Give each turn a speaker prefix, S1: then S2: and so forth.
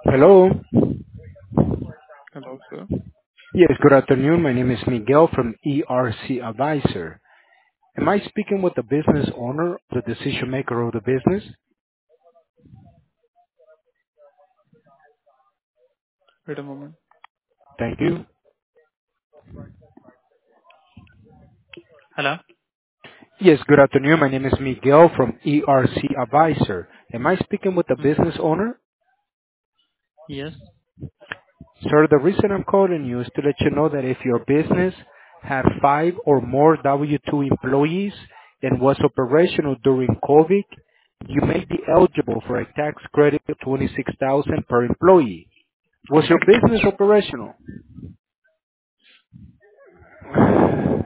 S1: Hello.
S2: Hello, sir.
S1: Yes, good afternoon. My name is Miguel from ERC Advisor. Am I speaking with the business owner, the decision maker of the business?
S2: Wait a moment.
S1: Thank you.
S2: Hello?
S1: Yes, good afternoon. My name is Miguel from ERC Advisor. Am I speaking with the
S2: Mm.
S1: business owner?
S2: Yes.
S1: Sir, the reason I'm calling you is to let you know that if your business had 5 or more W-2 employees and was operational during COVID, you may be eligible for a tax credit of $26,000 per employee. Was your business operational?